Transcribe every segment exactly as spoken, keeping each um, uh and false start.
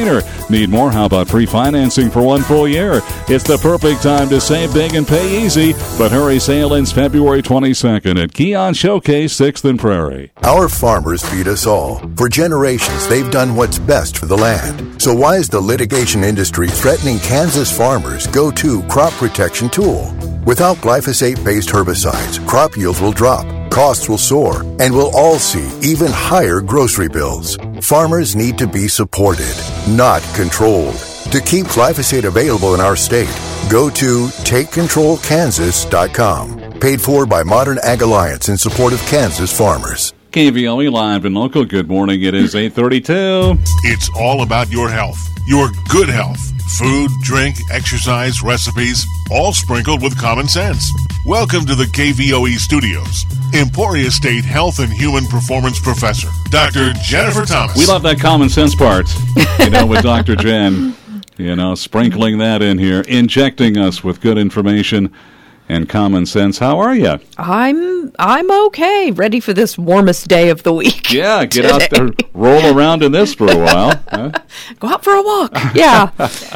no-brainer. Need more? How about free financing for one full year? It's the perfect time to save big and pay easy. But hurry, sale ends February twenty-second at Keon Showcase, sixth and Prairie. Our farmers feed us all. For generations, they've done what's best for the land. So why is the litigation industry threatening Kansas farmers' go-to crop protection tool? Without glyphosate-based herbicides, crop yields will drop, costs will soar, and we'll all see even higher grocery bills. Farmers need to be supported, not controlled. To keep glyphosate available in our state, go to take control kansas dot com. Paid for by Modern Ag Alliance in support of Kansas farmers. K V O E Live and Local. Good morning. It is eight thirty-two. It's all about your health, your good health. Food, drink, exercise, recipes, all sprinkled with common sense. Welcome to the K V O E studios. Emporia State Health and Human Performance Professor, Doctor Jennifer Thomas. We love that common sense part, you know, with Doctor Jen, you know, sprinkling that in here, injecting us with good information and common sense. How are you? I'm I'm okay. Ready for this warmest day of the week. Yeah, get out there, roll around in this for a while. Huh? Go out for a walk. Yeah,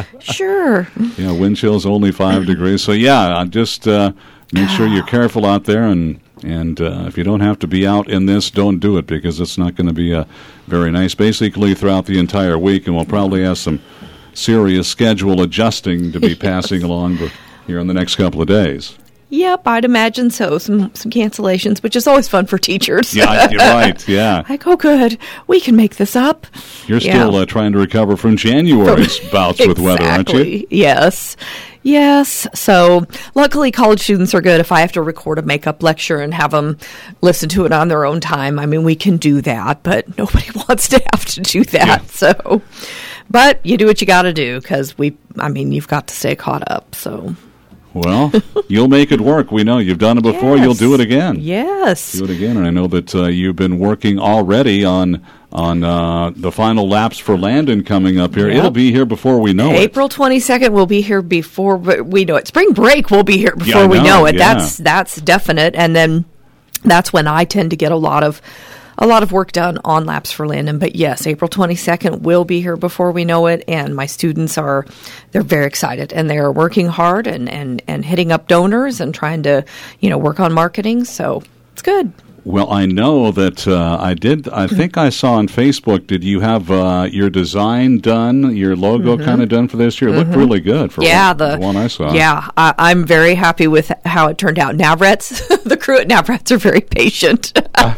sure. Yeah, wind chill's only five degrees. So yeah, just uh, make sure you're careful out there, and and uh, if you don't have to be out in this, don't do it, because it's not going to be uh, very nice. Basically, throughout the entire week, and we'll probably have some serious schedule adjusting to be yes. passing along. But here in the next couple of days. Yep, I'd imagine so. Some some cancellations, which is always fun for teachers. Yeah, you're right, yeah. Like, oh, good. We can make this up. You're yeah. still uh, trying to recover from January's bouts exactly. with weather, aren't you? Yes. Yes. So luckily college students are good. If I have to record a makeup lecture and have them listen to it on their own time, I mean, we can do that, but nobody wants to have to do that. Yeah. So, but you do what you got to do, because we, I mean, you've got to stay caught up, so... Well, you'll make it work. We know you've done it before. Yes. You'll do it again. Yes. Do it again. And I know that uh, you've been working already on on uh, the final laps for Landon coming up here. Yep. It'll be here before we know April it. April twenty-second will be here before we know it. Spring break will be here before yeah, we know, know it. Yeah. That's that's definite. And then that's when I tend to get a lot of a lot of work done on Laps for Landon. But yes, April twenty-second will be here before we know it, and my students are, they're very excited, and they are working hard and, and, and hitting up donors and trying to, you know, work on marketing, so it's good. Well, I know that uh, I did, I think I saw on Facebook, did you have uh, your design done, your logo mm-hmm. kind of done for this year? It looked mm-hmm. really good for yeah, one, the, the one I saw. Yeah, I, I'm very happy with how it turned out. Navrats, the crew at Navrats are very patient.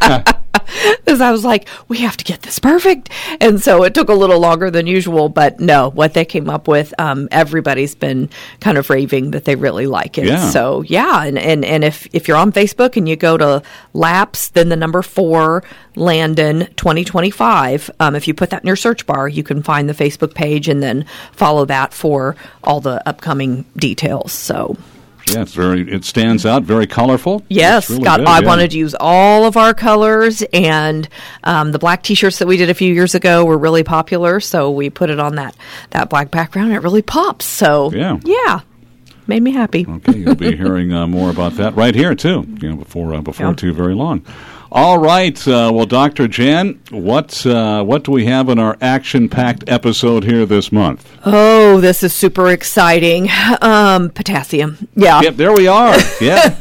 Because I was like, we have to get this perfect. And so it took a little longer than usual. But no, what they came up with, um, everybody's been kind of raving that they really like it. Yeah. So, yeah. And, and, and if, if you're on Facebook and you go to Laps, then the number four, Landon twenty twenty-five, um, if you put that in your search bar, you can find the Facebook page and then follow that for all the upcoming details. So... Yeah, it's very. It stands out, very colorful. Yes, really got. good, I yeah. wanted to use all of our colors, and um, the black T-shirts that we did a few years ago were really popular. So we put it on that that black background, and it really pops. So yeah, yeah, made me happy. Okay, you'll be hearing uh, more about that right here too. You know, before uh, before yeah. too very long. All right. Uh, well, Doctor Jan, what uh, what do we have in our action-packed episode here this month? Oh, this is super exciting. Um, potassium. Yeah. Yep, there we are. Yeah.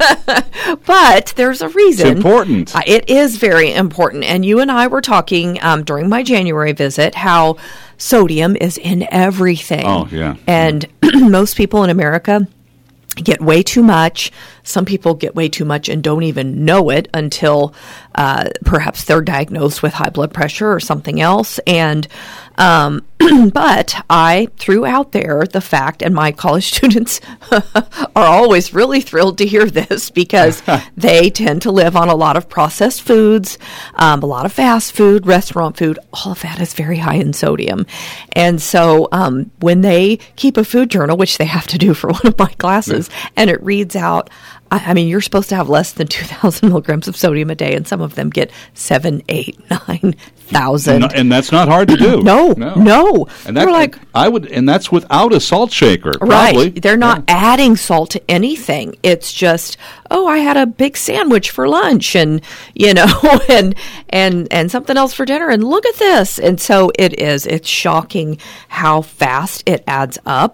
But there's a reason. It's important. Uh, it is very important. And you and I were talking um, during my January visit how sodium is in everything. Oh, yeah. And most people in America get way too much. Some people get way too much and don't even know it until uh, perhaps they're diagnosed with high blood pressure or something else. And um, but I threw out there the fact, and my college students are always really thrilled to hear this because they tend to live on a lot of processed foods, um, a lot of fast food, restaurant food. All of that is very high in sodium. And so um, when they keep a food journal, which they have to do for one of my classes, and it reads out, I mean, you're supposed to have less than two thousand milligrams of sodium a day, and some of them get seven, eight, nine thousand. No, and that's not hard to do. No, no. no. And that, We're like, I would, and that's without a salt shaker. Right. Probably. They're not yeah. adding salt to anything. It's just oh, I had a big sandwich for lunch and, you know, and, and, and something else for dinner. And look at this. And so it is, it's shocking how fast it adds up.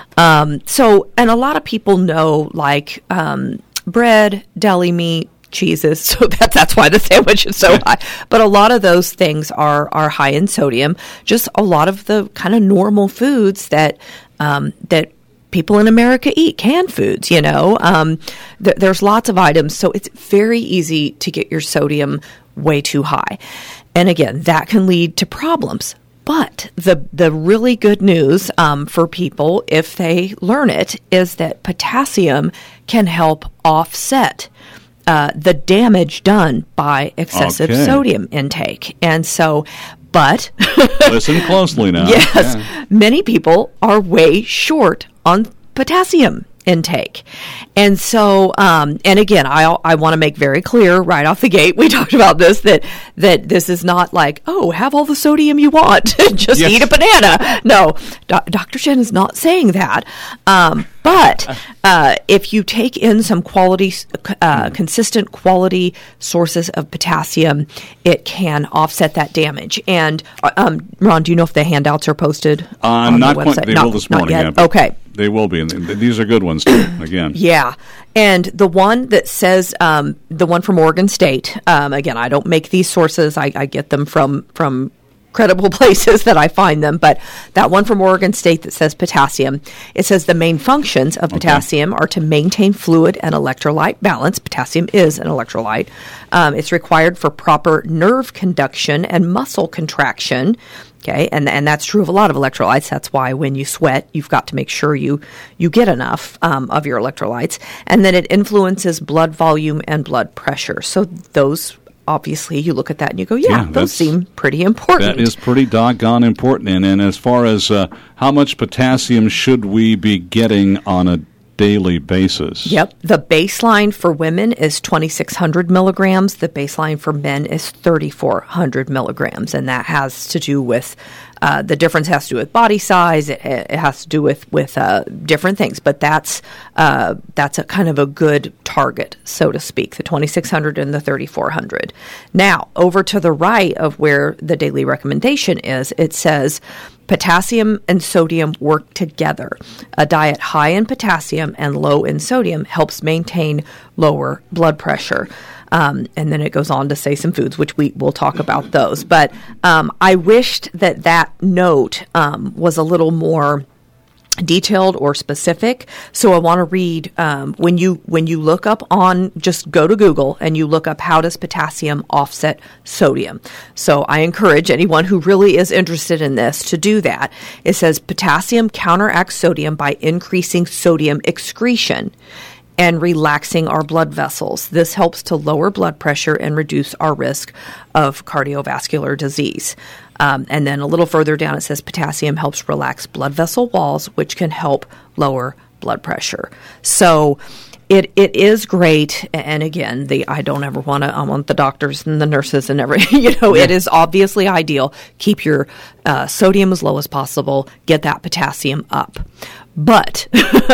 Um, so, and a lot of people know like, um, bread, deli meat, cheeses, so that, that's why the sandwich is so high. But a lot of those things are are high in sodium. Just a lot of the kind of normal foods that um, that people in America eat, canned foods. You know, um, th- there's lots of items, so it's very easy to get your sodium way too high. And again, that can lead to problems. But the the really good news um, for people, if they learn it, is that potassium can help offset Uh, the damage done by excessive okay. sodium intake. And so, but listen closely now. Yes, yeah. Many people are way short on potassium intake. And so, um, and again, I I want to make very clear right off the gate, we talked about this, that that this is not like, oh, have all the sodium you want, just yes. eat a banana. No, Do- Doctor Jen is not saying that. Um, but uh, if you take in some quality, uh, consistent quality sources of potassium, it can offset that damage. And um, Ron, do you know if the handouts are posted Uh, on not the quite. website? They Not- will this not morning. yet? Yeah, but Okay. They will be. And th- these are good ones, too, again. Yeah. And the one that says, um, the one from Oregon State, um, again, I don't make these sources. I, I get them from, from credible places that I find them. But that one from Oregon State that says potassium, it says the main functions of potassium okay. are to maintain fluid and electrolyte balance. Potassium is an electrolyte. Um, it's required for proper nerve conduction and muscle contraction. Okay, and and that's true of a lot of electrolytes. That's why when you sweat, you've got to make sure you you get enough um, of your electrolytes. And then it influences blood volume and blood pressure. So those, obviously, you look at that and you go, yeah, Yeah, those seem pretty important. That is pretty doggone important. And, and as far as uh, how much potassium should we be getting on a daily basis? Yep. The baseline for women is twenty-six hundred milligrams. The baseline for men is thirty-four hundred milligrams. And that has to do with, uh, the difference has to do with body size. It, it has to do with, with uh, different things. But that's uh, that's a kind of a good target, so to speak, the twenty-six hundred and the thirty-four hundred. Now, over to the right of where the daily recommendation is, it says potassium and sodium work together. A diet high in potassium and low in sodium helps maintain lower blood pressure. Um, and then it goes on to say some foods, which we will talk about those. But um, I wished that that note um, was a little more detailed or specific. So I want to read um, when you when you look up on, just go to Google and you look up how does potassium offset sodium. So I encourage anyone who really is interested in this to do that. It says potassium counteracts sodium by increasing sodium excretion and relaxing our blood vessels. This helps to lower blood pressure and reduce our risk of cardiovascular disease. Um, and then a little further down, it says potassium helps relax blood vessel walls, which can help lower blood pressure. So it it is great. And again, the I don't ever want to, I want the doctors and the nurses and everything, you know, yeah. It is obviously ideal. Keep your uh, sodium as low as possible. Get that potassium up. But,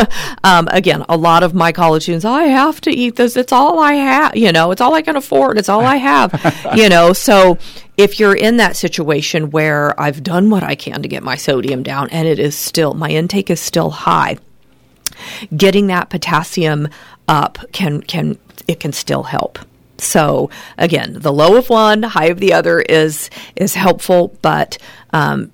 um, again, a lot of my college students, I have to eat this. It's all I have. You know, it's all I can afford. It's all I have. You know, so if you're in that situation where I've done what I can to get my sodium down and it is still, my intake is still high, getting that potassium up can, can, it can still help. So again, the low of one, high of the other is, is helpful, but, um,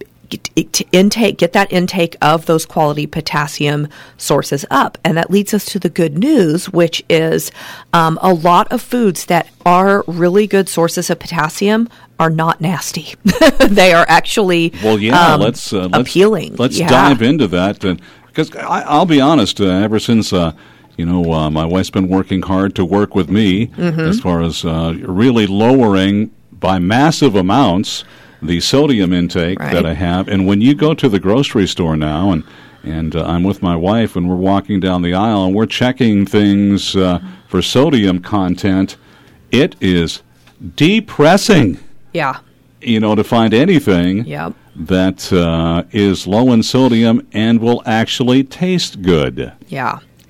to intake, get that intake of those quality potassium sources up. And that leads us to the good news, which is um, a lot of foods that are really good sources of potassium are not nasty. They are actually well, yeah, um, let's, uh, let's, appealing. Let's yeah. dive into that. And because I'll be honest, uh, ever since uh, you know uh, my wife's been working hard to work with me mm-hmm. as far as uh, really lowering by massive amounts the sodium intake right. that I have. And when you go to the grocery store now, and and uh, I'm with my wife, and we're walking down the aisle, and we're checking things uh, for sodium content, it is depressing. Yeah. You know, to find anything yep. that uh, is low in sodium and will actually taste good. Yeah.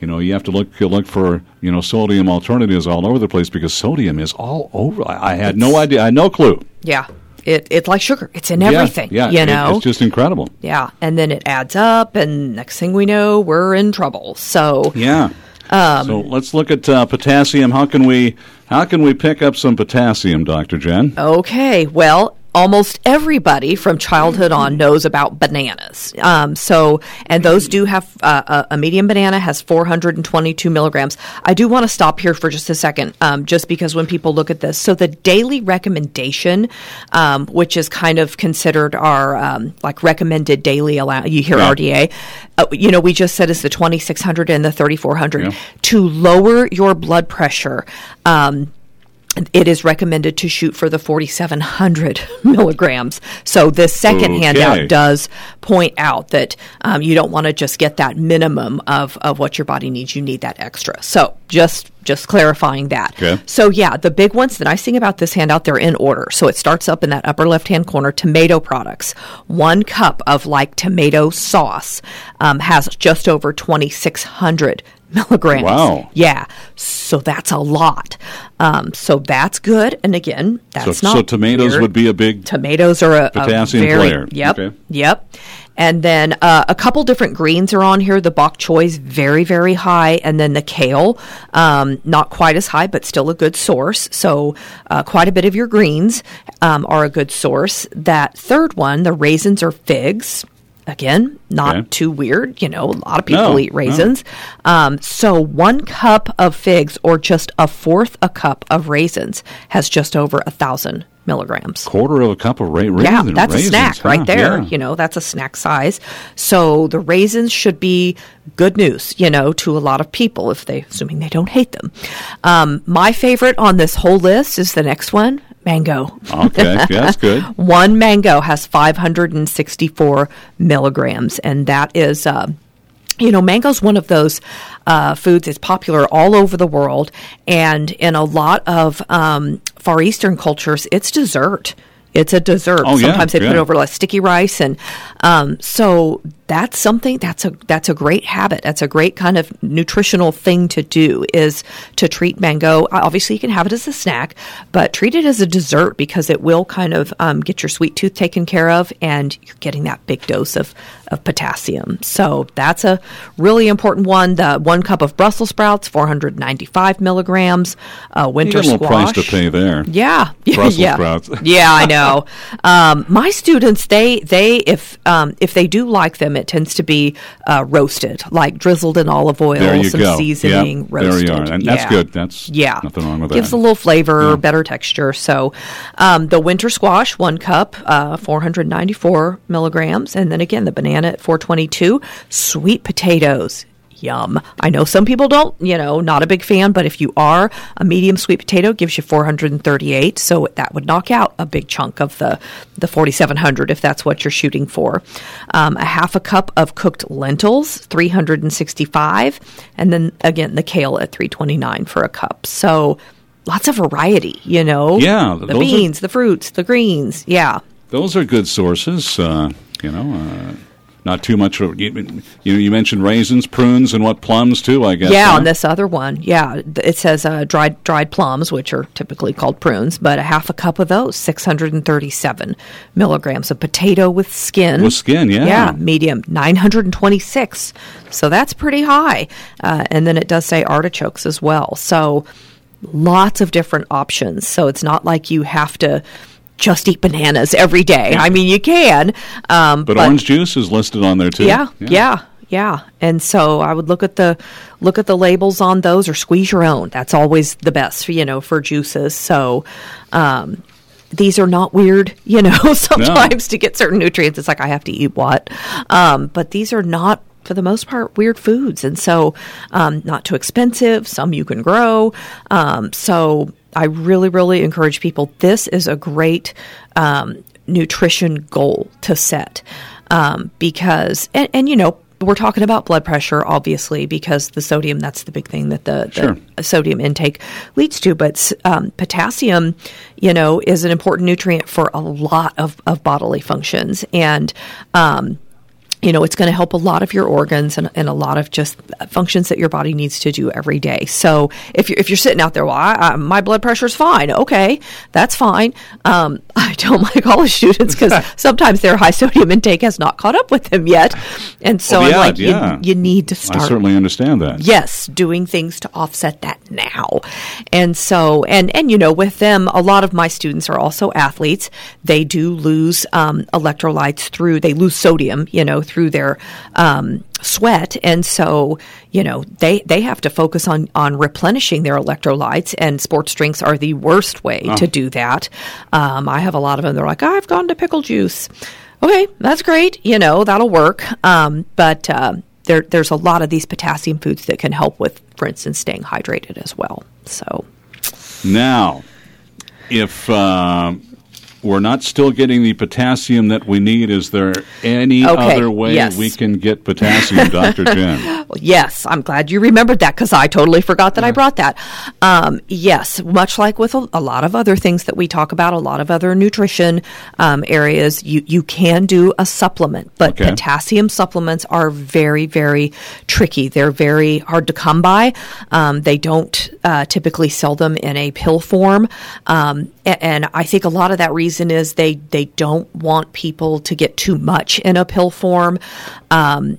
you know, you have to look you look for, you know, sodium alternatives all over the place because sodium is all over. I, I had no idea. I had no clue. Yeah. It, it's like sugar. It's in everything, yeah, you yeah, know. It, it's just incredible. Yeah, and then it adds up, and next thing we know, we're in trouble. So yeah. Um, so let's look at uh, potassium. How can we how can we pick up some potassium, Doctor Jen? Okay, well, almost everybody from childhood on knows about bananas. Um, so, and those do have uh, a, a medium banana has four hundred twenty-two milligrams. I do want to stop here for just a second, um, just because when people look at this, so the daily recommendation, um, which is kind of considered our um, like recommended daily allow. You hear yeah. R D A, uh, you know, we just said it's the twenty-six hundred and the thirty-four hundred yeah. to lower your blood pressure. Um, It is recommended to shoot for the forty-seven hundred milligrams. So this second okay. handout does point out that um, you don't want to just get that minimum of, of what your body needs. You need that extra. So just just clarifying that. Okay. So yeah, the big ones, the nice thing about this handout, they're in order. So it starts up in that upper left-hand corner, tomato products. One cup of like tomato sauce um, has just over twenty-six hundred milligrams. Wow. Yeah. So that's a lot. Um, so that's good. And again, that's so, not So tomatoes weird. would be a big Tomatoes are a, potassium a very, player. Yep. Okay. Yep. And then uh, a couple different greens are on here. The bok choy is very, very high. And then the kale, um, not quite as high, but still a good source. So uh, quite a bit of your greens um, are a good source. That third one, the raisins or figs, again, not okay. too weird. You know, a lot of people no, eat raisins. No. Um, so one cup of figs or just a fourth a cup of raisins has just over a thousand milligrams. Quarter of a cup of ra- raisins. Yeah, that's raisins, a snack huh? right there. Yeah. You know, that's a snack size. So the raisins should be good news, you know, to a lot of people, if they, assuming they don't hate them. Um, my favorite on this whole list is the next one. Mango. Okay, yeah, that's good. One mango has five hundred sixty-four milligrams, and that is, uh, you know, mango's one of those uh, foods that's popular all over the world, and in a lot of um, Far Eastern cultures, it's dessert. It's a dessert. Oh, Sometimes yeah, they yeah. put it over like sticky rice, and um, so that's something that's a that's a great habit. That's a great kind of nutritional thing to do, is to treat mango. Obviously, you can have it as a snack, but treat it as a dessert because it will kind of um, get your sweet tooth taken care of, and you're getting that big dose of of potassium. So that's a really important one. The one cup of Brussels sprouts, four hundred ninety-five milligrams. Uh, winter you got a little squash. price to pay there. Yeah, Brussels yeah, sprouts. yeah. I know. Um, my students, they they if um, if they do like them, it tends to be uh, roasted, like drizzled in olive oil, There you some go. seasoning, Yep, roasted. there you are. And yeah. that's good. That's yeah. nothing wrong with Gives that. a little flavor, Yeah. better texture. So um, the winter squash, one cup, uh, four hundred ninety-four milligrams, and then again the banana at four twenty-two. Sweet potatoes. Yum. I know some people don't, you know, not a big fan, but if you are, a medium sweet potato gives you four hundred thirty-eight, so that would knock out a big chunk of the, the forty-seven hundred if that's what you're shooting for. Um, a half a cup of cooked lentils, three hundred sixty-five, and then again the kale at three twenty-nine for a cup. So lots of variety, you know. Yeah. The those beans, are, the fruits, the greens, yeah. Those are good sources, uh, you know. Uh, Not too much. You, you you mentioned raisins, prunes, and what, plums too, I guess. Yeah, huh? on this other one, yeah, it says uh, dried dried plums, which are typically called prunes, but a half a cup of those, six hundred thirty-seven milligrams of potato with skin. With skin, yeah. Yeah, medium, nine hundred twenty-six. So that's pretty high. Uh, and then it does say artichokes as well. So lots of different options. So it's not like you have to just eat bananas every day. I mean, you can. Um, but, but orange juice is listed on there too. Yeah, yeah, yeah, yeah. And so I would look at the look at the labels on those, or squeeze your own. That's always the best, you know, for juices. So um, these are not weird, you know. Sometimes no. to get certain nutrients, it's like I have to eat what. Um, but these are not, for the most part, weird foods, and so um, not too expensive. Some you can grow. Um, so I really, really encourage people. This is a great um, nutrition goal to set um, because, and, and you know, we're talking about blood pressure, obviously, because the sodium, that's the big thing that the, sure. the sodium intake leads to. But um, potassium, you know, is an important nutrient for a lot of, of bodily functions. And um, you know, it's going to help a lot of your organs and, and a lot of just functions that your body needs to do every day. So if you're, if you're sitting out there, well, I, I, my blood pressure's fine. Okay, that's fine. Um, I tell my college students because sometimes their high sodium intake has not caught up with them yet. And so well, yeah, I'm like, yeah. you, you need to start. I certainly understand that. Yes, doing things to offset that now. And so, and, and you know, with them, a lot of my students are also athletes. They do lose um, electrolytes through, they lose sodium, you know, through their um, sweat. And so, you know, they, they have to focus on, on replenishing their electrolytes, and sports drinks are the worst way oh. to do that. Um, I have a lot of them. They're like, oh, I've gone to pickle juice. Okay, that's great. You know, that'll work. Um, but uh, there, there's a lot of these potassium foods that can help with, for instance, staying hydrated as well. So now, if uh, we're not still getting the potassium that we need, is there any okay, other way yes. we can get potassium, Doctor Jen? Yes, I'm glad you remembered that because I totally forgot that yeah. I brought that. Um, yes, much like with a, a lot of other things that we talk about, a lot of other nutrition um, areas, you, you can do a supplement, but okay. potassium supplements are very, very tricky. They're very hard to come by. Um, they don't uh, typically sell them in a pill form, um, and, and I think a lot of that reason is they, they don't want people to get too much in a pill form. Um,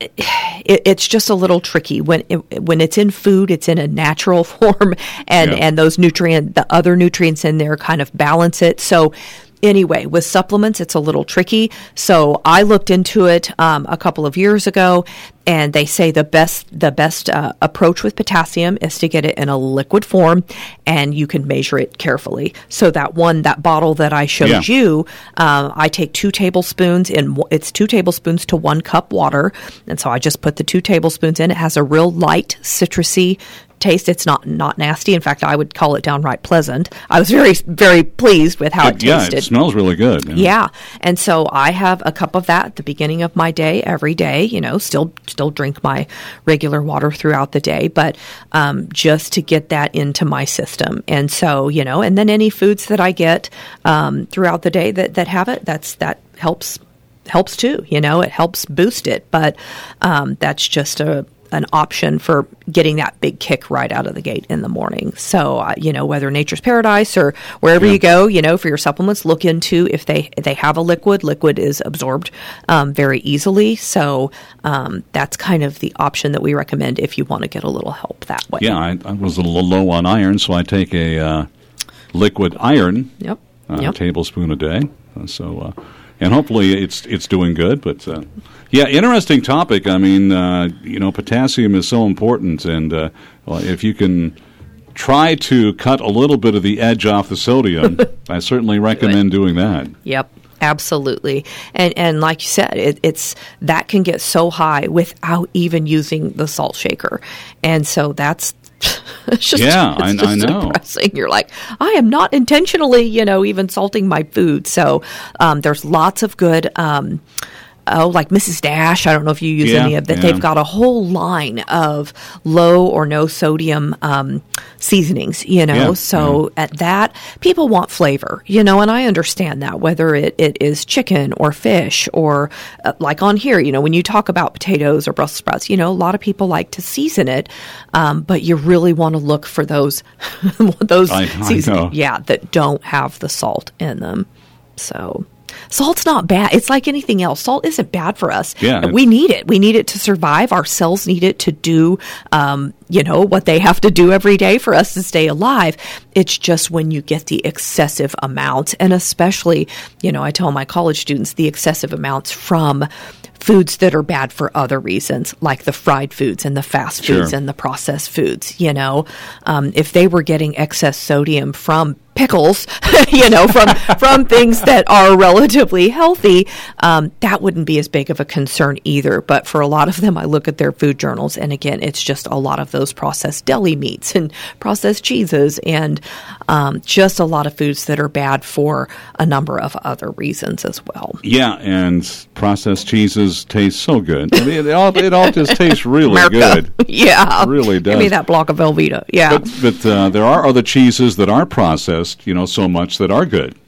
It, it's just a little tricky when it, when it's in food. It's in a natural form, and yeah. and those nutrient, the other nutrients in there, kind of balance it. So anyway, with supplements, it's a little tricky. So I looked into it um, a couple of years ago, and they say the best the best uh, approach with potassium is to get it in a liquid form, and you can measure it carefully. So that one, that bottle that I showed yeah. you, um, I take two tablespoons in. It's two tablespoons to one cup water, and so I just put the two tablespoons in. It has a real light citrusy taste. It's not not nasty. In fact, I would call it downright pleasant. I was very very pleased with how it, it tasted. Yeah, it smells really good. Yeah. yeah, and so I have a cup of that at the beginning of my day every day. You know, still still drink my regular water throughout the day, but um, just to get that into my system. And so, you know, and then any foods that I get um, throughout the day that that have it, that's that helps helps too. You know, it helps boost it, but um, that's just a an option for getting that big kick right out of the gate in the morning. So, uh, you know, whether Nature's Paradise or wherever yeah. you go, you know, for your supplements, look into if they they have a liquid. Liquid is absorbed um, very easily. So um, that's kind of the option that we recommend if you want to get a little help that way. Yeah, I, I was a little low on iron, so I take a uh, liquid iron, yep. Uh, yep. tablespoon a day. Uh, so, uh, and hopefully it's it's doing good, but... Uh, Yeah, interesting topic. I mean, uh, you know, potassium is so important, and uh, well, if you can try to cut a little bit of the edge off the sodium, I certainly recommend Do doing that. Yep. Absolutely. And and like you said, it, it's that can get so high without even using the salt shaker. And so that's it's just, yeah, it's I, just I know. depressing. You're like, I am not intentionally, you know, even salting my food. So um, there's lots of good um Oh, like Missus Dash. I don't know if you use yeah, any of that. Yeah. They've got a whole line of low or no sodium um, seasonings, you know. Yeah, so yeah. at that, people want flavor, you know, and I understand that, whether it, it is chicken or fish or uh, like on here, you know, when you talk about potatoes or Brussels sprouts, you know, a lot of people like to season it, um, but you really want to look for those, those I, seasonings, I know. yeah, that don't have the salt in them. So... Salt's not bad. It's like anything else. Salt isn't bad for us. Yeah, we need it. We need it to survive. Our cells need it to do, um, you know, what they have to do every day for us to stay alive. It's just when you get the excessive amounts, and especially, you know, I tell my college students the excessive amounts from foods that are bad for other reasons, like the fried foods and the fast foods Sure. and the processed foods. You know, um, if they were getting excess sodium from pickles, you know, from from things that are relatively healthy, um, that wouldn't be as big of a concern either. But for a lot of them, I look at their food journals, and again, it's just a lot of those processed deli meats and processed cheeses, and um, just a lot of foods that are bad for a number of other reasons as well. Yeah, and processed cheeses taste so good. I mean, it all, it all just tastes really America. good. Yeah. It really does. Give me that block of Velveeta. Yeah. But, but uh, there are other cheeses that are processed, you know, so much that are good.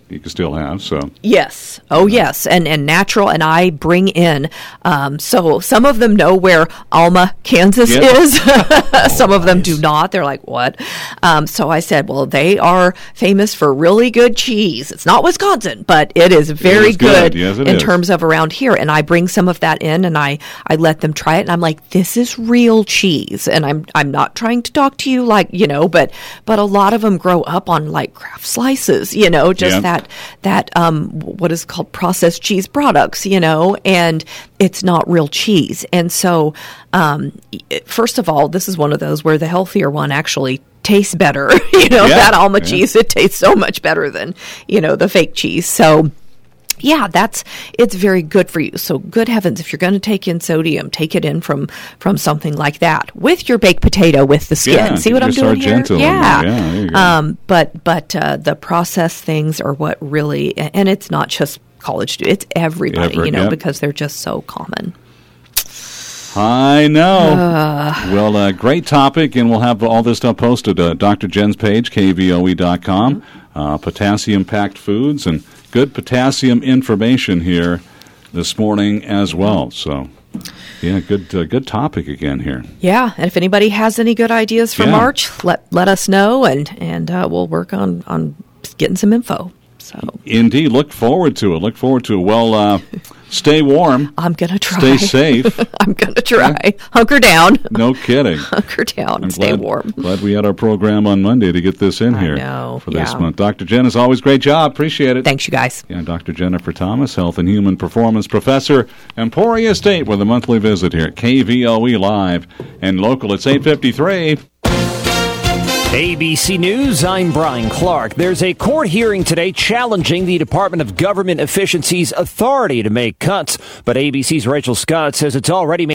you can still have. So yes, oh yes, and and natural. And I bring in. Um, so some of them know where Alma, Kansas Yep. is. Some of them do not. They're like, what? Um, so I said, well, they are famous for really good cheese. It's not Wisconsin, but it is very is good. good, Yes, it in is. terms of around here. And I bring some of that in, and I I let them try it, and I'm like, this is real cheese. And I'm I'm not trying to talk to you like you know, but but a lot of them grow up on like Kraft slices, you know, just Yep. that. That, that um, what is called processed cheese products, you know, and it's not real cheese. And so, um, it- first of all, this is one of those where the healthier one actually tastes better. you know, Yeah, that Alma yeah. cheese, it tastes so much better than, you know, the fake cheese. So, yeah, that's it's very good for you. So, good heavens, if you're going to take in sodium, take it in from from something like that with your baked potato with the skin. Yeah, See what I'm your doing Sargento in here? there. Yeah. Yeah, there you go. Um, but but uh, the processed things are what really, and it's not just college students; it's everybody, Everett, you know, yep. because they're just so common. I know. well, uh, great topic, and we'll have all this stuff posted at Doctor Jen's page, K V O E dot com. Uh, potassium-packed foods and good potassium information here this morning as well. So, yeah, good uh, good topic again here. Yeah, and if anybody has any good ideas for Yeah. March, let let us know, and and uh, we'll work on on getting some info. So Indeed. Look forward to it. Look forward to it. Well, uh, stay warm. I'm gonna try. Stay safe. I'm gonna try. Hunker down. No kidding. Hunker down. I'm Stay glad, warm. glad we had our program on Monday to get this in I here know, for this yeah. month. Doctor Jen, as always, great job. Appreciate it. Thanks, you guys. Yeah, Doctor Jennifer Thomas, Health and Human Performance Professor, Emporia State, with a monthly visit here at K V O E Live and local. It's eight fifty-three. A B C News, I'm Brian Clark. There's a court hearing today challenging the Department of Government Efficiency's authority to make cuts. But A B C's Rachel Scott says it's already made